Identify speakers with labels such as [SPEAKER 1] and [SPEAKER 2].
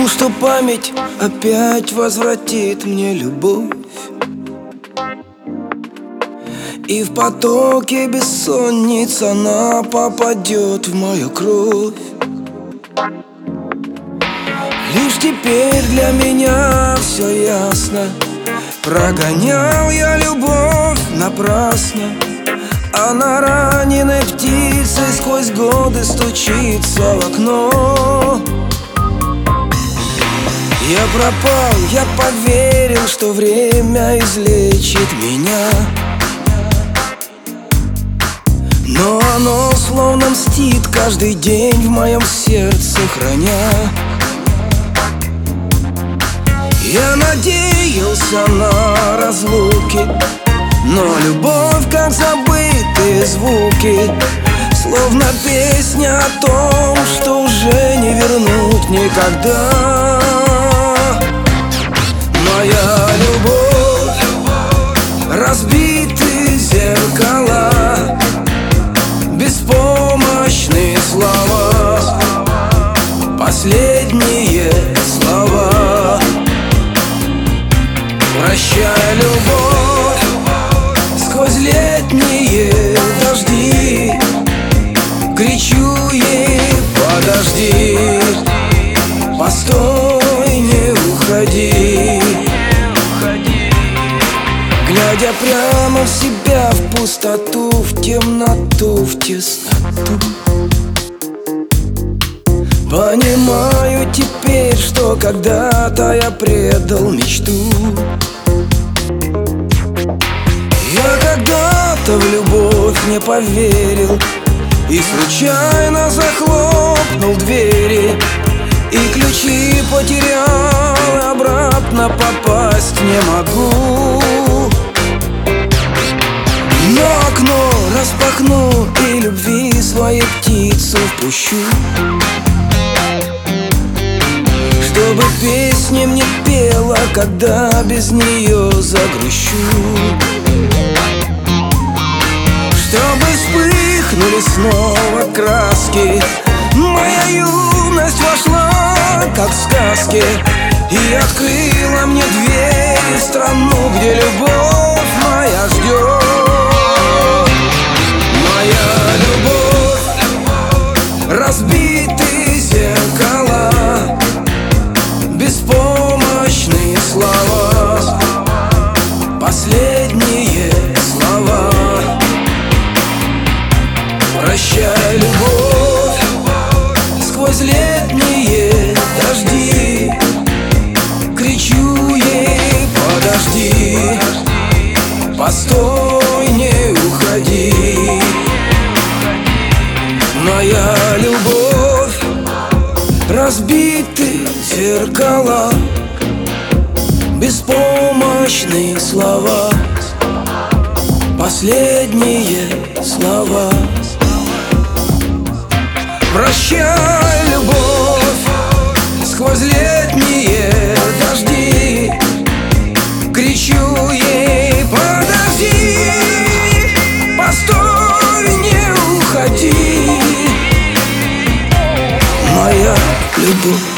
[SPEAKER 1] Жду, что память опять возвратит мне любовь, и в потоке бессонниц она попадет в мою кровь. Лишь теперь для меня все ясно. Прогонял я любовь напрасно. Она раненой птицей сквозь годы стучится в окно. Я пропал, я поверил, что время излечит меня, но оно словно мстит каждый день в моем сердце храня. Я надеялся на разлуки, но любовь, как забытые звуки, словно песня о том, что уже не вернуть никогда. Моя любовь, разбитые зеркала, беспомощные слова, последние слова. Прощай, любовь, сквозь летние дожди кричу ей: подожди, постой, не уходи. Глядя прямо в себя, в пустоту, в темноту, в тесноту, понимаю теперь, что когда-то я предал мечту. Я когда-то в любовь не поверил и случайно захлопнул двери, и ключи потерял, и обратно попасть не могу. Но окно распахну и любви своей птицу впущу, чтобы песни мне пела, когда без нее загрущу. Чтобы вспыхнули снова краски, моя юность вошла, как в сказке, и открыла мне дверь в страну, где любовь моя ждет. Моя любовь, разбитые зеркала, беспомощные слова, последние слова. Прощай, любовь, сквозь летние дожди кричу ей: подожди, постой, не уходи. Моя любовь, разбитые зеркала, беспомощные слова, последние слова. Прощай, любовь, сквозь летние дожди кричу ей: подожди, постой, не уходи. Моя любовь.